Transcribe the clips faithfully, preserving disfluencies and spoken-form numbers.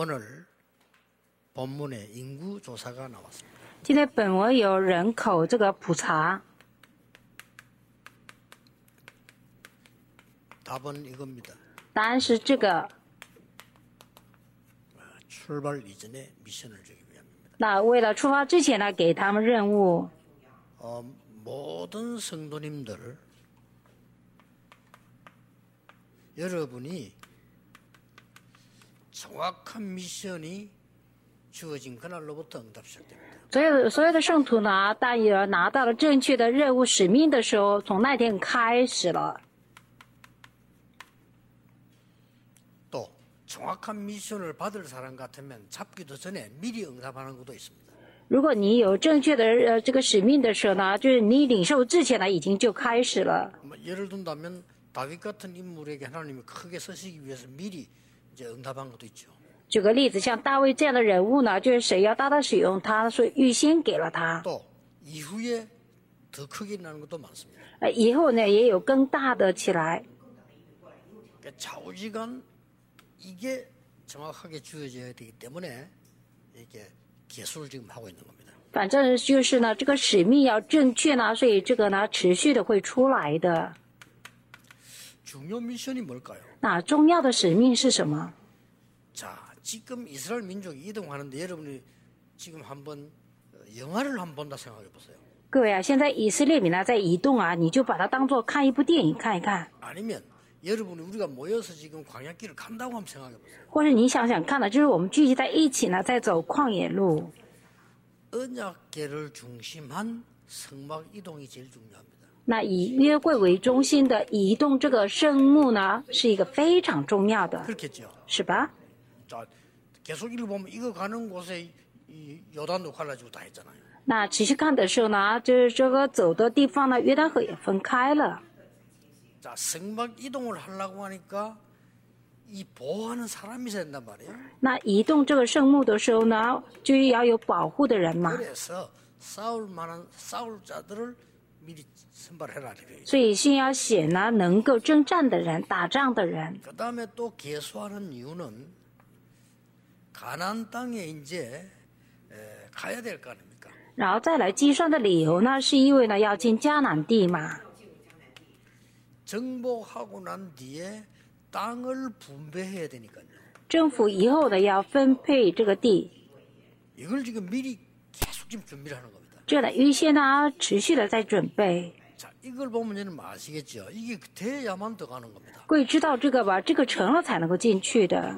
오늘 본문에 인구 조사가 나왔습니다. 今天本文有人口这个普查， 답은 이겁니다. 答案是这个。 출발 이전에 미션을 주기 위함입니다. 那为了出发之前呢，给他们任务。 어, 모든 성도님들 여러분이 정확한 미션이 주어진 그날로부터 응답 시작됩니다. 所有所有的圣徒呢，当有拿到了正确的任务使命的时候，从那天开始了。 또 정확한 미션을 받을 사람 같으면 잡기도 전에 미리 응답하는 것도 있습니다. 如果你有正确的呃这个使命的时候呢，就是你领受之前呢，已经就开始了。 뭐 예를 든다면 다윗 같은 인물에게 하나님이 크게 쓰시기 위해서 미리 이제 응답한 것도 있죠. 举个例子，像大卫这样的人物呢，就是谁要大大使用他，所以预先给了他。 또 이후에 더 크게 나는 것도 많습니다. 呃，以后呢也有更大的起来。 그러니까 좌우지간 이게 정확하게 주어져야 되기 때문에 이게 개수를 지금 하고 있는 겁니다. 反正就是呢，这个使命要正确呢，所以这个呢持续的会出来的。 중요 미션이 뭘까요? 那重要的使命是什么？ 자, 지금 이스라엘 민족이 이동하는데 여러분이 지금 한번 영화를 한번 본다 생각해 보세요. 各位啊，现在以色列民呢在移动啊，你就把它当做看一部电影看一看， 아니면 여러분이 우리가 모여서 지금 광야길을 간다고 한번 생각해 보세요. 或者你想想看呢，就是我们聚集在一起呢，在走旷野路。 언약궤를 중심한 성막 이동이 제일 중요합니다. 那以约柜为中心的移动这个圣幕呢，是一个非常重要的， 그렇겠죠. 是吧？ 자, 계속 읽어보면 이거 가는 곳에 이 요단도 갈라지고 다 했잖아요. 那持续看的时候呢，就是这个走的地方呢，约旦河也分开了。 자, 성막 이동을 하려고 하니까 이 보호하는 사람이 있어야 된단 말이에요. 那移动这个圣幕的时候呢，就要有保护的人嘛， 그래서 싸울 만한 싸울 자들을 미리 선발해라 이거예요. 所以先要选呢能够征战的人、打仗的人。 그 다음에 또 개수하는 이유는 가나안 땅에 이제 에, 가야 될 거 아닙니까? 然后再来计算的理由呢，是因为呢要进迦南地嘛。 정복하고 난 뒤에 땅을 분배해야 되니까요. 政府以后呢要分配这个地， 이걸 지금 미리 계속 지금 준비를 하는 겁니다. 这呢预先呢持续的在准备。 자, 이걸 보면 여러분 아시겠죠? 이게 돼야만 더 가는 겁니다. 各位知道这个吧？这个成了才能够进去的。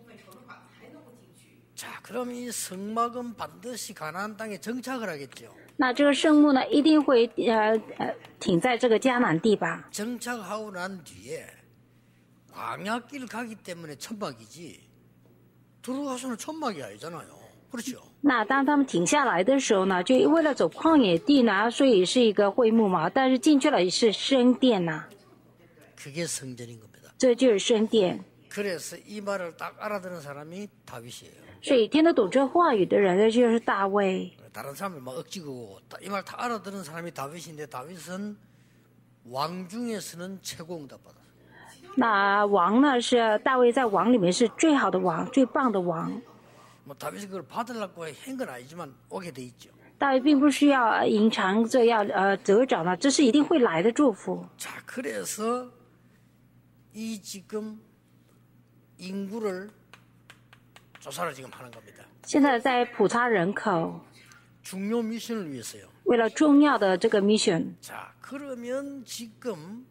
자, 그럼 이 성막은 반드시 가나안 땅에 정착을 하겠죠. 那这个圣幕呢，一定会呃呃停在这个迦南地吧？ 정착하고 난 뒤에 광야길 가기 때문에 천막이지 들어가서는 천막이 아니잖아요. 그렇죠? 那当他们停下来的时候呢，就为了走旷野地呢，所以是一个会幕嘛。但是进去了是圣殿呐、 그게 성전인 겁니다. 这就是圣殿。 그래서 이 말을 딱 알아듣는 사람이 다윗이에요. 所以听得懂这话语的人呢，就是大卫。 다른 사람을 막 억지고 이 말 다 알아듣는 사람이 다윗인데 다윗은 왕 중에서는 최고 응답 받았어요. 那王呢是大卫在王里面是最好的王，最棒的王。 뭐 다윗이 그걸 받으려고 한 건 아니지만 오게 돼 있죠. 大卫并不需要隐藏着要呃得着呢，这是一定会来的祝福。 자, 그래서 이 지금 인구를 조사를 지금 하는 겁니다. 现在在普查人口， 중요 미션을 위해서요. 为了重要的这个 mission， 자, 그러면 지금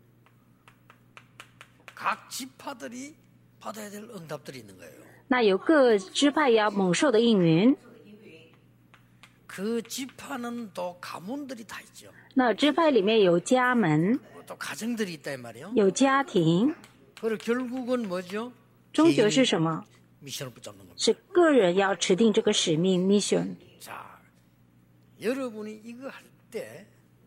각 지파들이 받아야 될 응답들이 있는 거예요. 那有各支派要蒙受的应允。 그 지파는 또 가문들이 다 있죠. 那支派里面有家门， 또 가정들이 있다 이 말이에요. 有家庭， 그리고 결국은 뭐죠? 终究是什么？ 미션을 붙잡는 겁니다. 是个人要持定这个使命 mission。 자, 여러분이 이거 할 때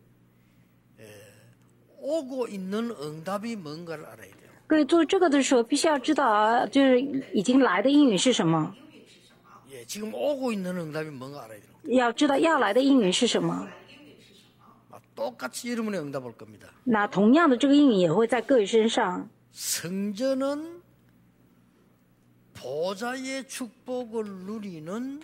오고 있는 응답이 뭔가를 알아야 돼요. 各位做这个的时候，必须要知道啊，就是已经来的应允是什么， 예, 지금 오고 있는 응답이 뭔가 알아야 돼요. 要知道要来的应允是什么。 아, 똑같이 여러분의 응답 올 겁니다. 那同样的这个应允也会在各位身上。 성전은 보좌의 축복을 누리는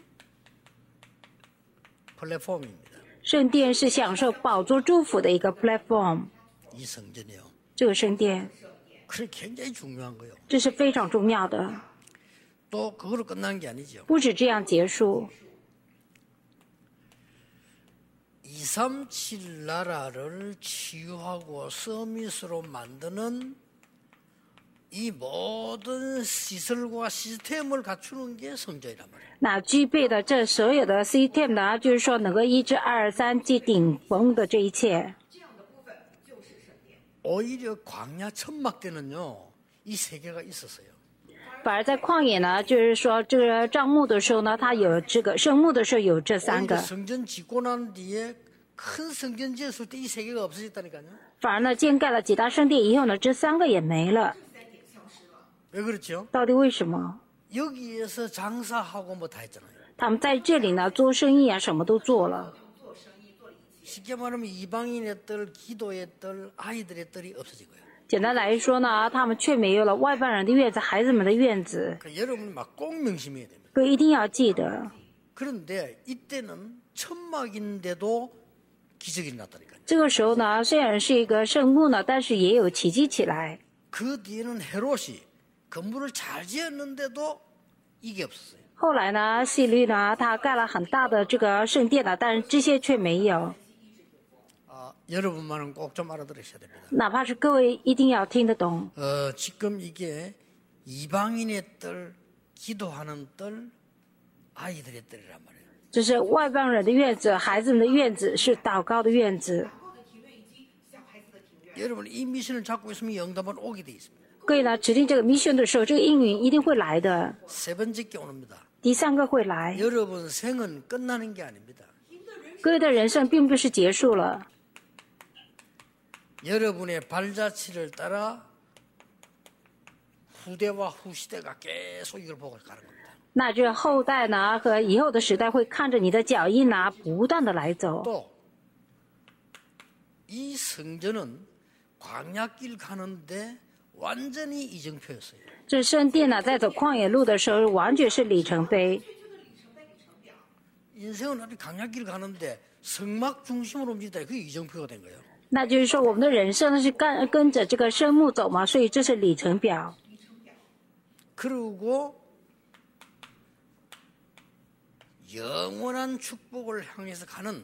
플랫폼입니다. 圣殿是享受宝座祝福的一个 platform， 이 성전이요. 这个圣殿， 그게 굉장히 중요한 거예요. 这是非常重要的。 또 그걸로 끝난 게 아니죠. 不止这样结束， 이삼칠 나라를 치유하고 서밋으로 만드는 이 모든 시설과 시스템을 갖추는 게 성전이란 말이에요. 那具备的这所有的 system 呢，就是说能够医治二三级顶峰的这一切。 오히려 광야 천막 때는요, 이 세 개가 있었어요. 反而在旷野呢，就是说这个帐幕的时候呢，它有这个圣幕的时候有这三 오히려 个， 성전 짓고 난 뒤에 큰 성전 지었을 때 이 세 개가 없어졌다니까요. 反而呢建盖了几大圣殿以后呢，这三个也没了。 왜 그렇죠? 到底为什么？ 여기에서 장사하고 뭐 다 했잖아요. 他们在这里呢做生意啊，什么都做了。 쉽게 말하면 이방인의 뜰, 기도의 뜰, 아이들의 뜰이 없어진 거예요. 简单来说呢，他们却没有了外邦人的院子、孩子们的院子。 그러니까 여러분이 막 꼭 명심해야 됩니다. 各位一定要记得， 그런데 이때는 천막인데도 기적이 일어났다니까요. 这个时候呢，虽然是一个圣幕呢，但是也有奇迹起来。 그 뒤에는 헤롯이 건물을 잘 지었는데도 이게 없었어요. 后来呢，希律呢，他盖了很大的这个圣殿呢，但是这些却没有。 아, 여러분만은 꼭 좀 알아들으셔야 됩니다. 哪怕是各位一定要听得懂。 어, 지금 이게 이방인의 뜰, 기도하는 뜰, 아이들의 뜰이란 말이에요. 这是外邦人的院子，孩子们的院子，是祷告的院子。 여러분 이 미션을 잡고 있으면 영답은 오게 돼 있습니다. 各位呢，指定这个 mission 的时候，这个应允一定会来的。 세 번째 게 옵니다. 第三个会来。 여러분 생은 끝나는 게 아닙니다. 各位的人生并不是结束了， 여러분의 발자취를 따라 후대와 후시대가 계속 이걸 보고 가는 겁니다. 那这后代呢和以后的时代会看着你的脚印呢，不断的来走。 또 이 성전은 광야길 가는데 완전히 이정표였어요. 这圣殿呢，在走旷野路的时候，完全是里程碑。 인생은 어디 광야길 가는데 성막 중심으로 움직이다. 그게 이정표가 된 거예요. 那就是说，我们的人生呢是跟跟着这个圣幕走嘛，所以这是里程表。 그리고 영원한 축복을 향해서 가는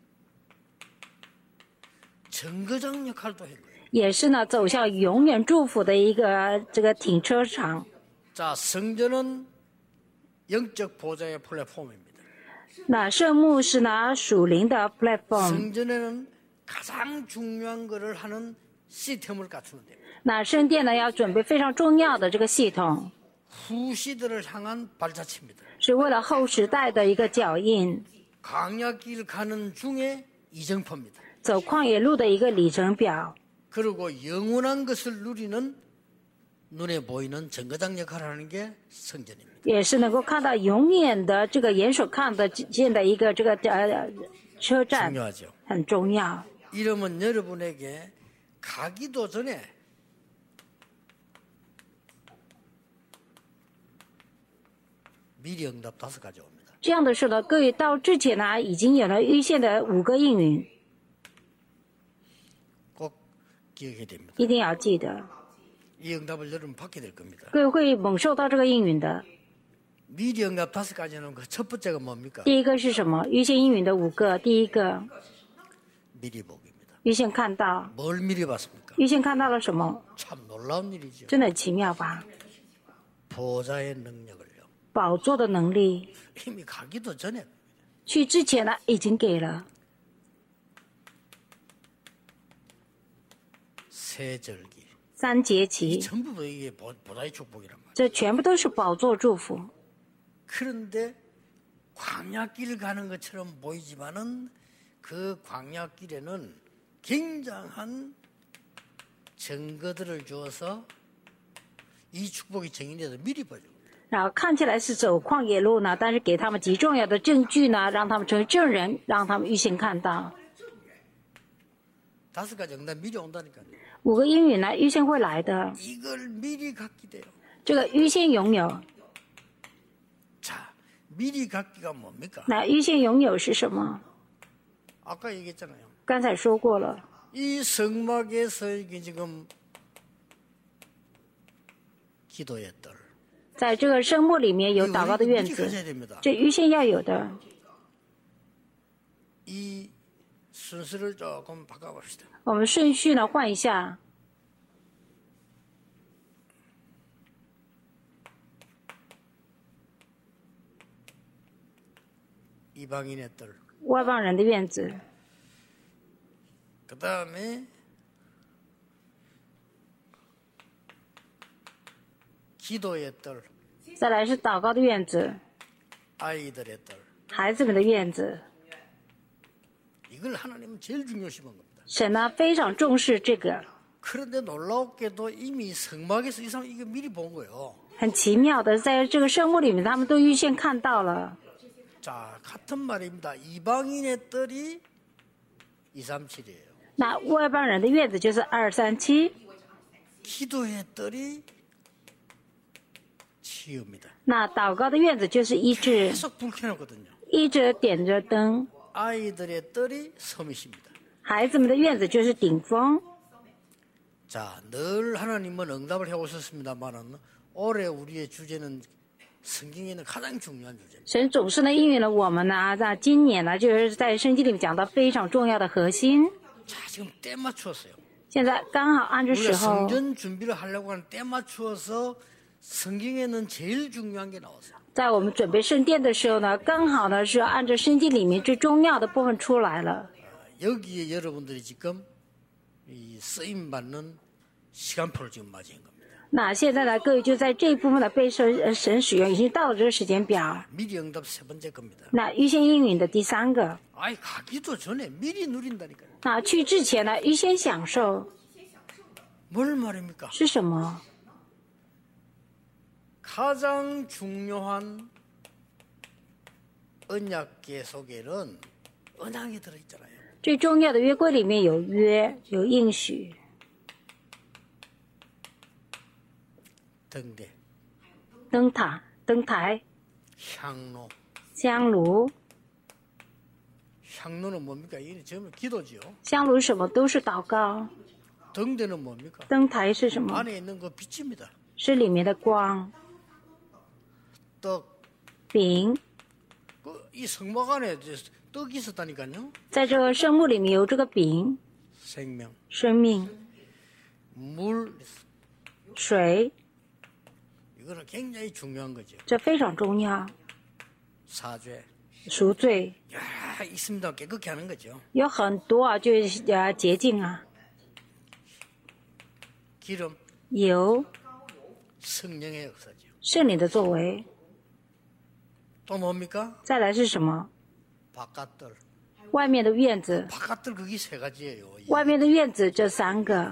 정거장 역할도 한 거예요. 也是呢，走向永远祝福的一个这个停车场。 자, 성전은 영적 보좌의 플랫폼입니다. 那圣幕是呢属灵的 platform。 성전에는 가장 중요한 것을 하는 시스템을 갖추는 데입니다. 那圣殿呢要准备非常重要的这个系统， 후시대를 향한 발자취입니다. 是为了后时代的一个脚印， 광야길 가는 중에 이정표입니다. 走旷野路的一个里程表。 그리고 영원한 것을 누리는 눈에 보이는 정거장 역할을 하는 게 성전입니다. 也是能够看到永远的这个眼所看得见的一个这个呃车站， 중요하죠. 很重要。 이러면 여러분에게 가기도 전에 미리 응답 다섯 가지 옵니다. 这样的时候呢，各位到之前呢已经有了预先的五个应允， 꼭 기억해야 됩니다. 一定要记得， 이 응답을 여러분 받게 될 겁니다. 各位会蒙受到这个应允的。 미리 응답 다섯 가지는 그 첫 번째가 뭡니까? 第一个是什么？预先应允的五个，第一个 미리 보기입니다. 预先看到， 뭘 미리 봤습니까? 预先看到了什么？ 참 놀라운 일이죠. 真的很奇妙吧？ 보좌의 능력을요. 宝座的能力， 이미 가기도 전에 去之前呢已经给了。 세절기 三节期， 전부 이게 보- 보좌의 축복이란 말이에요. 这全部都是宝座祝福。 그런데 광야길 가는 것처럼 보이지만은 그 광야길에는 굉장한 증거들을 주어서 이 축복이 정인돼서 미리 보여줍니다. 然后看起来是走旷野路呢，但是给他们极重要的证据呢，让他们成为证人，让他们预先看到。 다섯 가지 응답 미리 온다니까요. 五个应允呢，预先会来的， 이걸 미리 갖게 돼요. 这个预先拥有， 미리 갖기가 뭡니까? 那预先拥有是什么？ 아까 얘기했잖아요. 刚才说过了， 이 성막에서 이게 지금 기도의 뜰. 在这个圣幕里面有祷告的院 미리 子， 가져야 됩니다. 这预先要有的。 이 순서를 조금 바꿔봅시다. 我们顺序呢换一下， 이방인의 뜰. 外邦人的院子， 그 다음에 기도의 뜰, 再来是祷告的院子， 아이들의 뜰. 孩子们的院子。 이걸 하나님은 제일 중요시 본 겁니다. 神呢非常重视这个， 그런데 놀랍게도 이미 성막에서 이 사람 이거 미리 본 거예요. 很奇妙的，在这个圣幕里面，他们都预先看到了。 자, 같은 말입니다. 이방인의 뜰이 이백삼십칠이에요. 那外邦人的院子就是二三七， 기도의 뜰이 치유입니다. 那祷告的院子就是医治， 계속 불 켜놓거든요. 医治点着灯。 아이들의 뜰이 섬이십니다. 孩子们的院子就是顶峰。 자, 늘 하나님은 응답을 해오셨습니다만은 올해 우리의 주제는 성경에 있는 가장 중요한 주제입니다. 神总是呢应允了我们呢，在今年呢就是在圣经里面讲到非常重要的核心。 자, 지금 때 맞추었어요. 现在刚好按着时 우리가 候， 성전 준비를 하려고 하는 때 맞추어서 성경에는 제일 중요한 게 나왔어요. 在我们准备圣殿的时候呢，刚好呢是按照圣经里面最重要的部分出来了。 여기에 여러분들이 지금 이 쓰임 받는 시간표를 지금 맞이한 겁니다. 那现在呢，各位就在这一部分的被神呃神使用，已经到了这个时间表。 미리 응답 세 번째 겁니다. 那预先应允的第三个， 아이 가기도 전에 미리 누린다니까요. 那去之前呢，预先享受 뭘 말입니까? 是什么？ 가장 중요한 언약계 속에는 언약이 들어있잖아요. 最重要的约柜里面有约，有应许， 등대, 灯塔、灯台、 향로. 香炉。 향로는 뭡니까? 이게 전부 기도죠. 香炉什么都是祷告， 등대는 뭡니까? 灯台是什么？ 안에 있는 거 빛입니다. 是里面的光。 떡, 饼 그 이 성막 안에 떡이 있었다니까요. 在这个圣幕里面有这个饼， 생명, 生命、 물, 水， 이거는 굉장히 중요한 거죠. 这非常重要。 사죄, 赎罪 야 있습니다. 깨끗게 하는 거죠. 有很多啊，就是呃洁净啊， 기름, 有 성령의 역사죠. 圣灵的作为。 또 뭡니까? 再来是什么？ 바깥들. 外面的院子， 바깥들 그게 세 가지예요. 外面的院子这三个，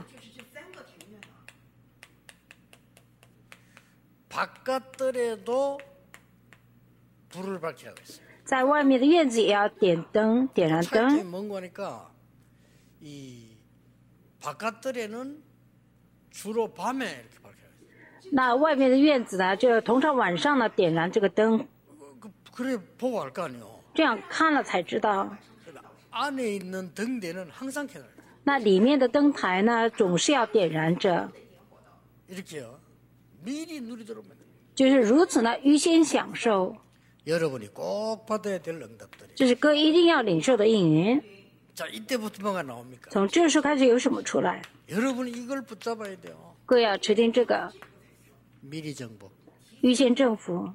바깥들에도 불을 밝히라고 했어요. 在外面的院子也要点灯，点燃 차이점이 灯。 뭔가 하니까 이 바깥들에는 주로 밤에 이렇게 밝혀요. 那外面的院子呢，就通常晚上呢点燃这个灯， 그, 그래 보고 알 거 아니에요. 这样看了才知道。 안에 있는 등대는 항상 켜놔요. 那里面的灯台呢，总是要点燃着， 이렇게요. 미리 누리도록 만듭니다. 就是如此呢，预先享受， 여러분이 꼭 받아야 될 응답들이. 这是各位一定要领受的应允。 자, 이때부터 뭐가 나옵니까? 从这时候开始有什么出来？ 여러분이 이걸 붙잡아야 돼요. 各位要持定这个 미리 정보. 预先政府。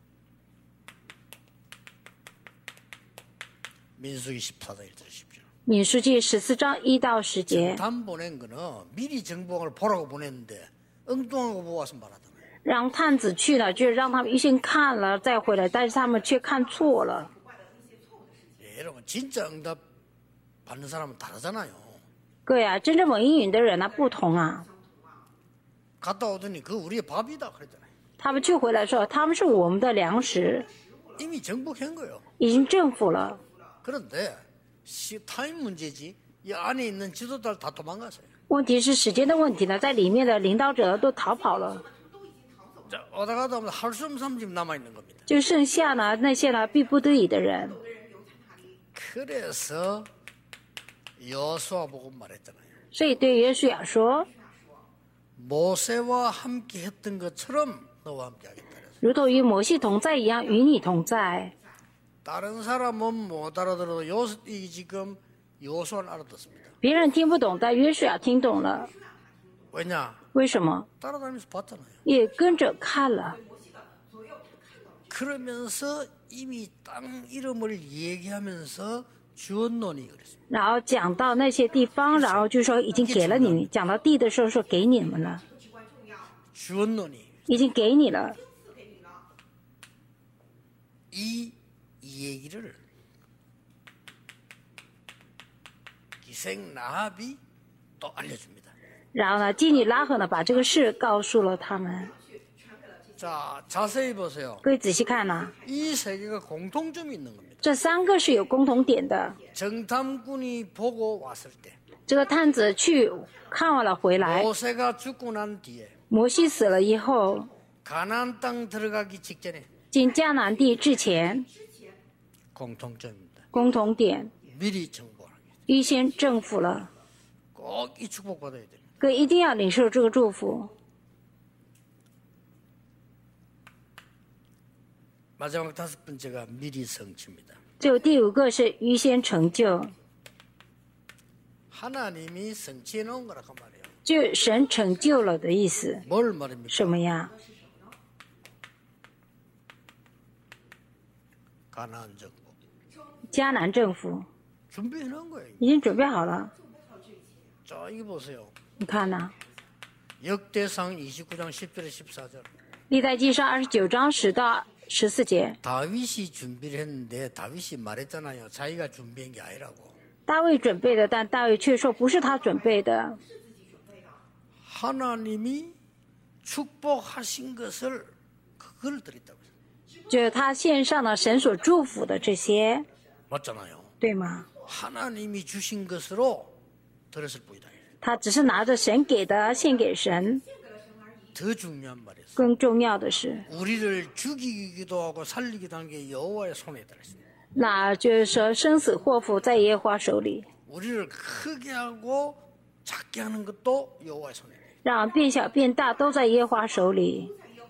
민수기 십사 장 읽으십시오. 民数记十四章一到十节， 담 보낸 거는 미리 정보를 보라고 보냈는데 엉뚱한 거 보고 와서 말하더라고요. 让探子去了，就是让他们预先看了再回来，但是他们却看错了。 예, 여러분 진짜 응답 받는 사람은 다르잖아요. 各位啊，真正蒙应允的人呢不同啊， 갔다 오더니 그 우리의 밥이다 그랬잖아요. 他们去回来说他们是我们的粮食， 이미 정복한 거예요. 已经政府了。 그런데 시, 타임 문제지 이 안에 있는 지도자들 다 도망갔어요. 问题是时间的问题呢，在里面的领导者都逃跑了。 자, 오다가도 할 수 없는 사람 지금 남아 있는 겁니다. 就剩下呢那些呢逼不得已的人。 그래서 여호수아 보고 말했잖아요. 所以对约书亚说， 모세와 함께 했던 것처럼 너와 함께 하겠다. 如同与摩西同在一样，与你同在。 다른 사람은 못 알아들어도 요, 이 지금 여호수아는 알아듣습니다. 别人听不懂，但约书亚听懂了。 왜냐? 为什么？ 따라다니면서 봤잖아요. 也跟着看了。 그러면서 이미 땅 이름을 얘기하면서 주었노니 그랬습니다. 然后讲到那些地方，然后就说已经给了你们。讲到地的时候说给你们了， 주었노니 已经给你了。 이 얘기를 기생 라합이 또 알려줍니다. 然后呢，妓女拉合呢把这个事告诉了他们。 자, 자세히 보세요. 各位仔细看呐、 이 세 개가 공통점이 있는 겁니다. 这三个是有共同点的。 정탐꾼이 보고 왔을 때 这个探子去看完了回来， 모세가 죽고 난 뒤에 摩西死了以后， 가나안 땅 들어가기 직전에 进迦南地之前， 공통점입니다. 共同点 미리 정보하는 게 预先政府了， 꼭 이 축복 받아야 됩니다. 各位一定要领受这个祝福。 마지막 다섯 번째가 미리 성취입니다. 最后第五个是预先成就， 하나님이 성취해 놓은 거라고 말해요. 就神成就了的意思。 뭘 말입니까? 什么呀？ 가나안 정부 迦南政府 준비해 놓은 거예요. 已经准备好了， 자, 이거 보세요. 你看呐， 역대상 이십구 장 십 절에 십사 절. 历代记上二十九章十到十四节， 다윗이 준비를 했는데 다윗이 말했잖아요. 자기가 준비한 게 아니라고. 大卫准备的，但大卫却说不是他准备的。 하나님이 축복하신 것을 그걸 드렸다고 했어요. 就是他献上了神所祝福的这些， 맞잖아요. 对吗？ 하나님이 주신 것으로 드렸을 뿐이다. 他只是拿着神给的献给神。 더 중요한 말이었어요. 更重要的是， 우리를 죽이기도 하고 살리기도 하는 게 여호와의 손에 달했어요. 那就是说生死祸福在耶和华手里， 우리를 크게 하고 작게 하는 것도 여호와의 손에 달려요. 让变小变大都在耶和华手里。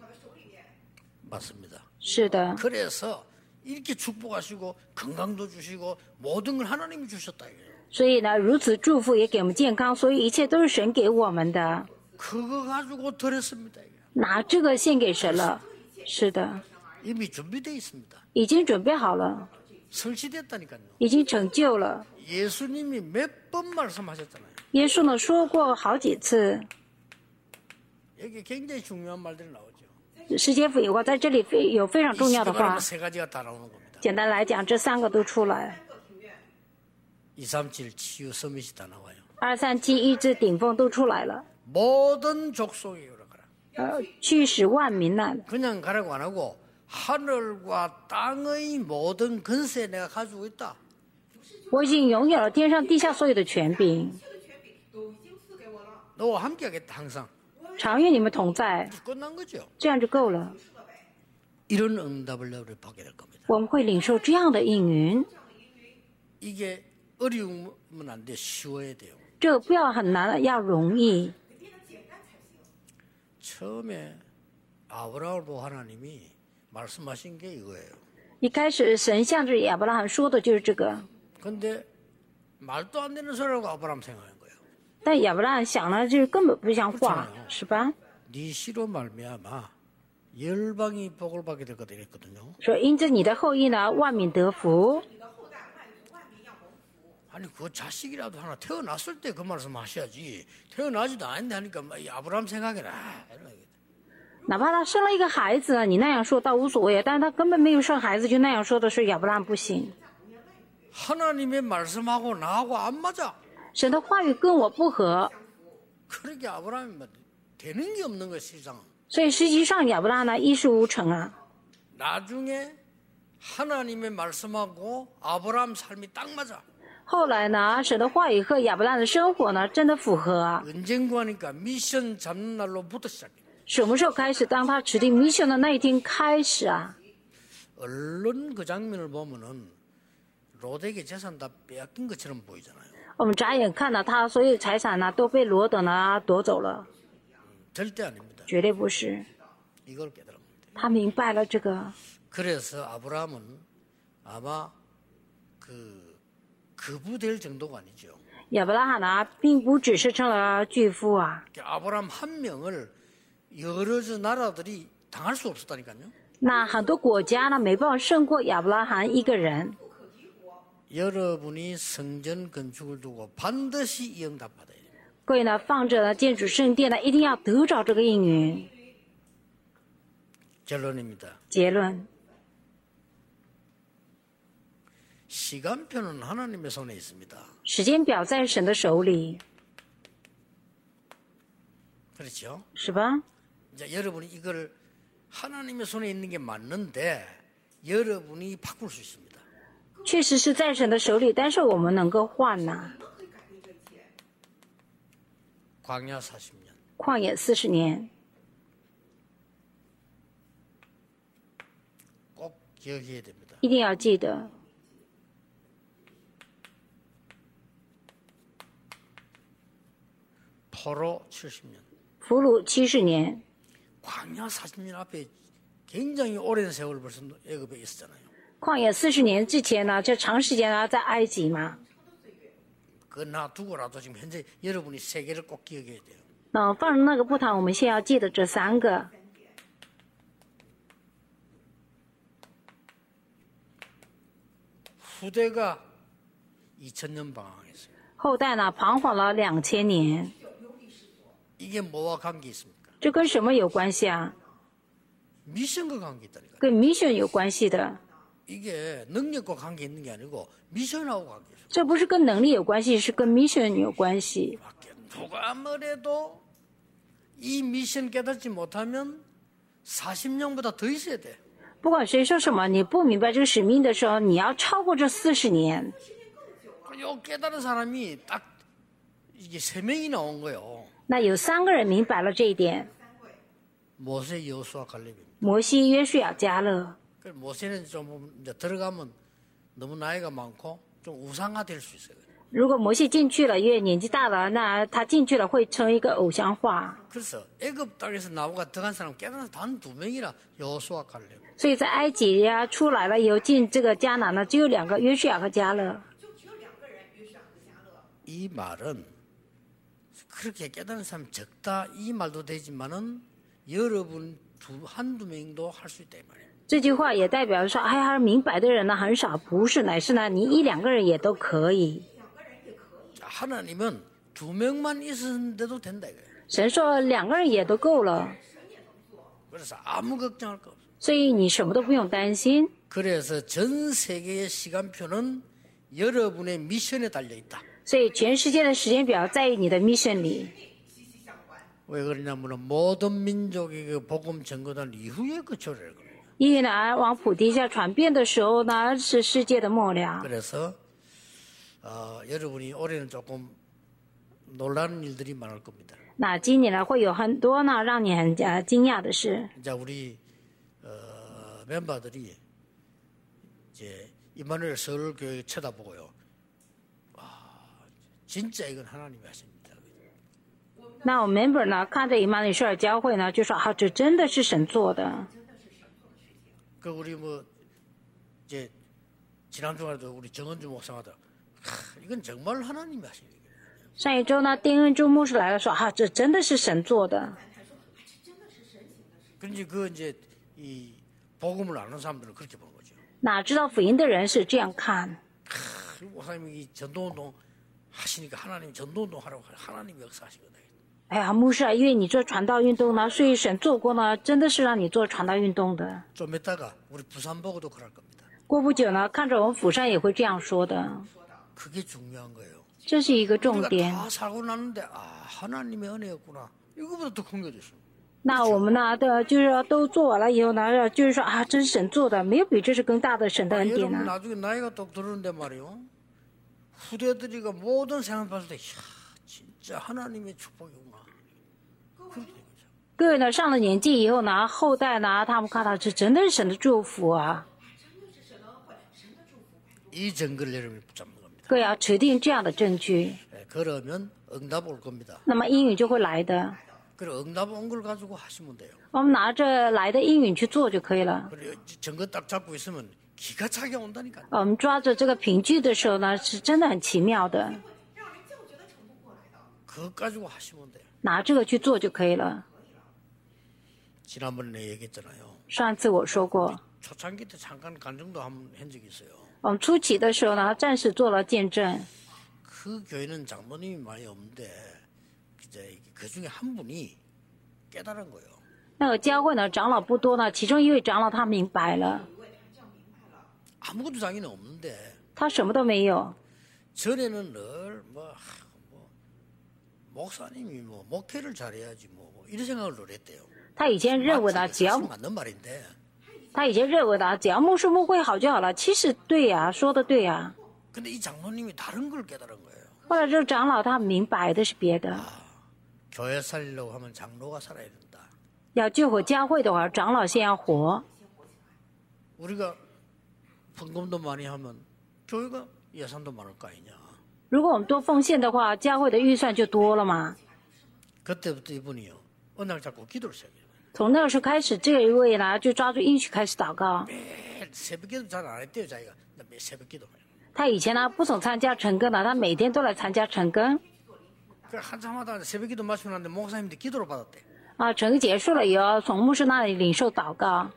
맞습니다. 是的， 그래서 이렇게 축복하시고 건강도 주시고 모든 걸 하나님이 주셨다 이거예요. 所以呢，如此祝福也给我们健康，所以一切都是神给我们的。 그거 가지고 드렸습니다. 이게. 拿这个献给神了，是的， 이미 준비되어 있습니다. 已经准备好了， 성취됐다니까요. 已经成就了。 예수님이 몇 번 말씀하셨잖아요. 耶稣呢说过好几次， 여기 굉장히 중요한 말들이 나오죠. 世界福音话在这里非有非常重要的话。 세 가지가 다 나오는 겁니다. 简单来讲，这三个都出来， 이삼칠 치유 서밋이 다 나와요. 二三七医治顶峰都出来了。 모든 족속에 가라. 呃，驱使万民呢， 그냥 가라고 안 하고 하늘과 땅의 모든 근세 내가 가지고 있다. 我已经拥有了天上地下所有的权柄， 너와 함께하겠다 항상. 常与你们同在， 끝난 거죠. 这样就够了。 이런 응답을 우리 받게 될 겁니다. 我们会领受这样的应允， 이게 어려우면 안 돼. 쉬워야 돼요. 这个不要很难，要容易。 처음에 아브라함을 보고 하나님이 말씀하신 게 이거예요. 一开始神向着亚伯拉罕说的就是这个， 근데 말도 안 되는 소리라고 아브라함 생각한 거예요. 但亚伯拉罕想了，就是根本不像话，是吧？ 네 씨로 말미암아 열방이 복을 받게 될 거다 이랬거든요. 说因着你的后裔呢，万民得福。 아니 그 자식이라도 하나 태어났을 때 그 말씀 하셔야지. 태어나지도 않는데 하니까 이 아브라함 생각해라. 哪怕他生了一个孩子，你那样说倒无所谓，但是他根本没有生孩子，就那样说的是亚伯拉罕不行。 하나님의 말씀하고 나하고 안 맞아. 神的话语跟我不合， 그렇게 아브라함이 되는 게 없는 거야 세상. 所以实际上亚伯拉罕呢一事无成啊。 나중에 하나님의 말씀하고 아브라함 삶이 딱 맞아. 后来呢，神的话语和亚伯拉罕的生活呢真的符合啊。 언젠가 하니까 미션 잡는 날로부터 시작해. 什么时候开始？当他指定 mission 的那一天开始啊。 얼른 그 장면을 보면은 로덱의 재산 다 빼앗긴 것처럼 보이잖아요. 我们眨眼看到他所有的财产呢都被罗德呢夺走了， 절대 아닙니다. 绝对不是。 이걸 깨달으면 돼요. 他明白了这个， 그래서 아브라함은 아마 그 그부 될 정도가 아니죠. 亚伯拉罕呢并不只是成了巨富啊， 아브라함 한 명을 여러 저 나라들이 당할 수 없었다니까요. 那很多国家呢没办法胜过亚伯拉罕一个人。 여러분이 성전 건축을 두고 반드시 이 응답 받아야 돼요. 各位呢，放着呢建筑圣殿呢，一定要得着这个应允。 결론입니다. 结论， 시간표는 하나님의 손에 있습니다. 时间表在神的手里， 그렇죠? 是吧？ 이제 여러분이 이걸 하나님의 손에 있는 게 맞는데 여러분이 바꿀 수 있습니다. 确实是在神的手里，但是我们能够换呐、 광야 사십 년. 旷野四十年， 꼭 기억해야 됩니다. 一定要记得。 포로 칠십 년. 俘虏七十年， 광야 사십 년 앞에 굉장히 오랜 세월 벌써 애굽에 있었잖아요. 旷野四十年之前呢，这长时间呢在埃及嘛。 그거 놔두고라도 지금 현재 여러분이 세 개를 꼭 기억해야 돼요. 那放那个不谈，我们先要记得这三个。 후대가 이천 년 방황했어요. 后代呢彷徨了两千年， 이게 뭐와 관계 있습니까? 这跟什么有关系啊？ 미션과 관계 있다니까요. 跟 mission 有关系的。 이게 능력과 관계 있는 게 아니고 미션하고 관계 있어요. 这不是跟能力有关系，是跟 mission 有关系。 누가 뭐래도 이 미션 깨닫지 못하면 사십 년보다 더 있어야 돼. 不管谁说什么，你不明白这个使命的时候，你要超过这四十年。 요 깨달은 사람이 딱 이게 세 명이나 온 거예요. 那有三个人明白了这一点： 모세, 여호수아, 갈렙입니다. 摩西、约书亚、迦勒。 그 모세는 좀 이제 들어가면 너무 나이가 많고 좀 우상화될 수 있어요. 如果摩西进去了，因为年纪大了，那他进去了会成一个偶像化。 그래서 애굽 땅에서 나오가 들어간 사람 깨달은 단 두 명이라 여호수아, 갈렙. 所以在埃及呀出来了以后进这个迦南呢，只有两个约书亚和迦勒。 이 말은 그렇게 깨달은 사람이 적다 이 말도 되지만은 여러분 두 한두 명도 할 수 있다 이 말이에요. 这句话也代表说，哎呀，明白的人呢很少，不是，乃是呢你一两个人也都可以。 하나님은 두 명만 있었는데도 된다 이거예요. 神说两个人也都够了， 그래서 아무 걱정할 거 없어요. 所以你什么都不用担心。 그래서 전 세계의 시간표는 여러분의 미션에 달려 있다. 所以全世界的时间表在你的 mission 里。 왜 그러냐면은 모든 민족의 그 복음 전거단 이후에 그 조례를 겁니다. 因为呢往普地下传遍的时候呢是世界的末了。 그래서 어, 여러분이 올해는 조금 놀라는 일들이 많을 겁니다. 那今年呢会有很多呢让你很呃惊讶的事。 이제 우리 어, 멤버들이 이제 이마누엘 서울교회 쳐다보고요. 와, 진짜 이건 하나님이 하십니다. 那我 member 呢看着以马内舍尔教会呢就说啊这真的是神做的。 그 우리 뭐 이제 지난 주말에도 우리 정은주 목사마다 이건 정말 하나님이 하신 일이에요. 上一周呢丁恩珠牧师来了说啊这真的是神做的。 그런지 그 이제 이 복음을 아는 사람들은 그렇게 보는 거죠. 哪知道福音的人是这样看。 크, 목사님이 이 전도운동 하시니까 하나님 전도운동 하라고 하나님이 역사하시거든요. 哎呀，牧师啊，因为你做传道运动呢，所以神做过呢，真的是让你做传道运动的。 좀 이따가 우리 부산 보고도 그럴 겁니다. 过不久呢，看着我们釜山也会这样说的， 그게 중요한 거예요. 这是一个重 우리가 点。 다 살고 났는데 아 하나님의 은혜였구나. 이거보다 더 큰 게 어디 있어요. 那我们呢的，就是说都做完了以后呢，就是说啊，这是神做的，没有比这是更大的神的恩典 여러분 呢。 나중에 나이가 똑 들었는데 말이요. 후대들이가 모든 생활 봤을 때, 이야, 진짜 하나님의 축복이구나. 그렇게 된 거죠. 各位呢，上了年纪以后呢，后代呢，他们看到是真的是神的祝福啊。 이 증거를 여러분이 붙잡는 겁니다. 各位要持定这样的证据， 예, 그러면 응답 올 겁니다. 那么应允就会来的。 그리고 응답 온 걸 가지고 하시면 돼요. 我们拿着来的应允去做就可以了。 그리고 증거 딱 잡고 있으면 기가 차게 온다니까. 我们抓着这个凭据的时候呢，是真的很奇妙的。 그것 가지고 하시면 돼요. 拿这个去做就可以了。 지난번에 얘기했잖아요. 上次我说过， 초창기 때 잠깐 간증도 한번 한 적이 있어요. 我们初期的时候呢，暂时做了见证。 그 교회는 장로님이 많이 없는데 이제 그 중에 한 분이 깨달은 거예요. 那个教会呢，长老不多呢，其中一位长老他明白了， 아무것도 자기는 없는데 他什么都没有。 전에는 늘 뭐, 뭐 목사님이 뭐 목회를 잘해야지 뭐, 뭐 이런 생각을 늘 했대요. 他以前认为呢，只要 사실 맞는 말인데 他以前认为呢，只要牧师牧会好就好了。其实对呀、说的对呀、 근데 이 장로님이 다른 걸 깨달은 거예요. 后来这个长老他明白的是别的， 교회 살리려고 하면 장로가 살아야 된다. 要救活教会的话，长老先要活。 우리가 헌금도 많이 하면 교회가 예산도 많을 거 아니냐. 如果我们多奉献的话，教会的预算就多了嘛。 그때부터 이분이요. 언약 잡고 기도를 시작해요. 从那个时候开始，这一位呢就抓住应许开始祷告。 매일 새벽기도 잘 안 했대요, 자기가. 매 새벽기도. 他以前呢不总参加晨更的，他每天都来参加晨更。 그 한참하다 새벽기도 마치고 났는데 목사님들 기도를 받았대. 啊，晨更结束了以后，从牧师那里领受祷告，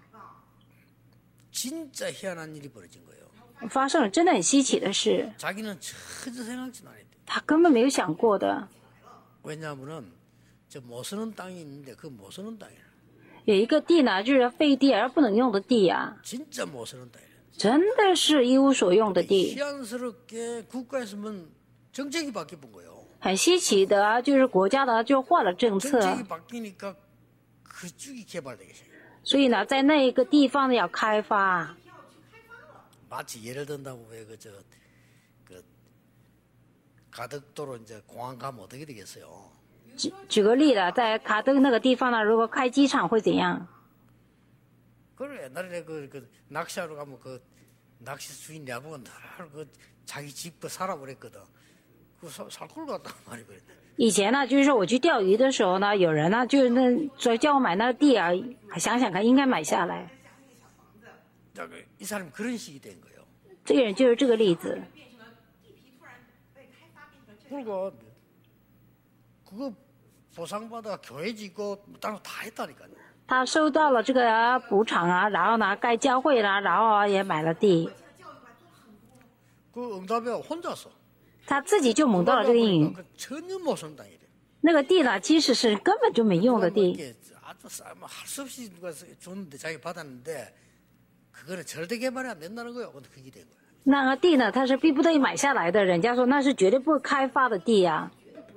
진짜 희한한 일이 벌어진 거예요. 发生了真的很稀奇的事， 자기는 전혀 생각지도 안 했대. 他根本没有想过的。 왜냐하면은 저 못 쓰는 땅이 있는데 그 못 쓰는 땅이라. 有一个地呢，就是废地而不能用的地啊， 진짜 못 쓰는 땅이라. 真的是一无所用的地。 희한스럽게 국가에서는 정책이 바뀌는 거예요. 很稀奇的啊，就是国家呢就换了政策， 정책이 바뀌니까 그쪽이 개발되기 시작해요. 所以呢，在那一个地方呢要开发。 마치 예를 든다고 왜 그 저 그 가덕도로 이제 공항 가면 어떻게 되겠어요? 举举个例子，在卡登那个地方呢，如果开机场会怎样？ 그래 옛날에 그, 그 낚시하러 가면 그 낚시 주인 내보고 늘그 자기 집 그 사라 그랬거든. 그 살걸 갔단 말이 그랬네. 以前呢，就是说我去钓鱼的时候呢，有人呢就是那说叫我买那个地啊，想想看应该买下来。 자, 이 사람이 그런 식이 된 거예요. 这个人就是这个例子。 그러니까 그거 보상받아 교회 짓고 따로 다 했다니까요. 他收到了这个补偿啊，然后呢盖教会啦，然后也买了地， 그 응답에 혼자서 他自己就蒙到了这个应允。 그 전혀 못 쓴 땅이래. 那个地呢，其实是根本就没用的地， 이게 아주 할 수 없이 누가 줬는데 자기 받았는데 그거는 절대 개발이 안 된다는 거예요. 근데 그게 된 거예요. 那个地呢，他是逼不得已买下来的，人家说那是绝对不会开发的地呀、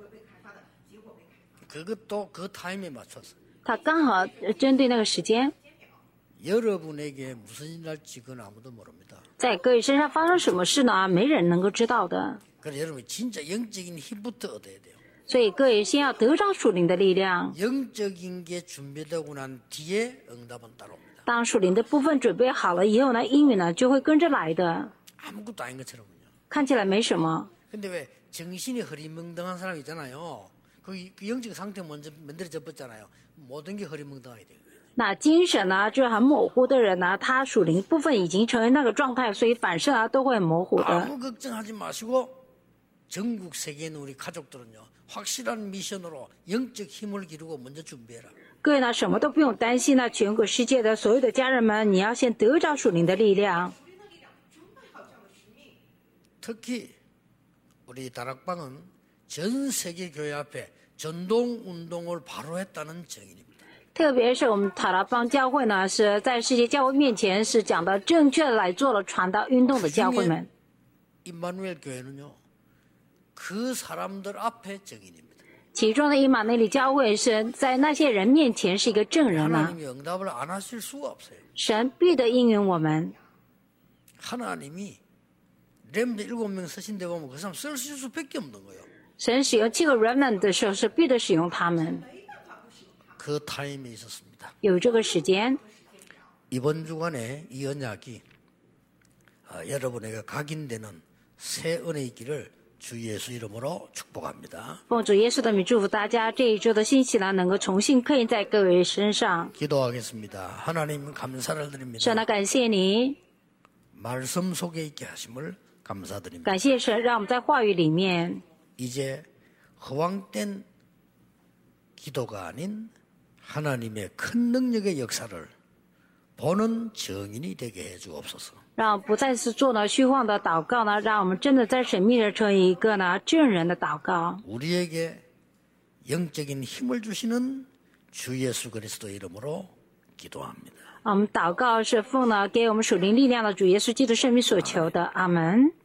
그것도 그 타임에 맞춰서 他刚好针对那个时间， 여러분에게 무슨 일 날지 그건 아무도 모릅니다. 在各位身上发生什么事呢？没人能够知道的。 그래서 여러분이 진짜 영적인 힘부터 얻어야 돼요. 所以各位先要得着属灵的力量， 영적인 게 준비되고 난 뒤에 응답은 따라옵니다. 当属灵的部分准备好了以后呢，应允呢就会跟着来的。 아무것도 아닌 것처럼요. 看起来没什么， 근데 왜 정신이 흐리멍덩한 사람 있잖아요. 그, 그 영적 상태 먼저 만들어져 버렸잖아요. 모든 게 흐리멍덩하게 돼요. 那精神呢就是很模糊的人呢，他属灵部分已经成为那个状态，所以反射啊都会很模糊的。 아무 걱정하지 마시고 전국 세계에 있는 우리 가족들은요. 확실한 미션으로 영적 힘을 기르고 먼저 준비해라. 各位呢什么都不用担心呢，全国世界的所有的家人们，你要先得着属灵的力量。 특히 우리 다락방은 전 세계 교회 앞에 전동 운동을 바로 했다는 증인입니다. 特别是我们塔拉邦教会呢，是在世界教会面前是讲的正确的来做了传道运动的教会们。 임마누엘 교회는요. 그 사람들 앞에 증인입니다. 其中的伊玛内利教会是在那些人面前是一个证人啊， 하나님이 응답을 안 하실 수가 없어요. 神必得应允我们。 하나님이 렘드 일곱 명 쓰신데 보면 그 사람 쓸 수밖에 없는 거예요. 神使用七个 remnant 的时候是必得使用他们。 그 타임에 있었습니다. 有这个时间， 이번 주간에 이 언약이 어, 여러분에게 각인되는 새 은혜 있기를 주 예수 이름으로 축복합니다. 奉主耶稣的名祝福大家，这一周的信息呢能够重新刻印在各位身上。 기도하겠습니다. 하나님 감사를 神 드립니다. 呢，感谢你， 말씀 속에 있게 하심을 감사드립니다. 感谢神，让我们在话语里面， 이제 허황된 기도가 아닌 하나님의 큰 능력의 역사를 보는 증인이 되게 해 주옵소서. 让不再是做了虚幻的祷告呢，让我们真的在神面前成为一个呢证人的祷告。 우리에게 영적인 힘을 주시는 주 예수 그리스도 이름으로 기도합니다. 我们祷告是奉呢给我们属灵力量的主耶稣基督圣名所求的，阿门。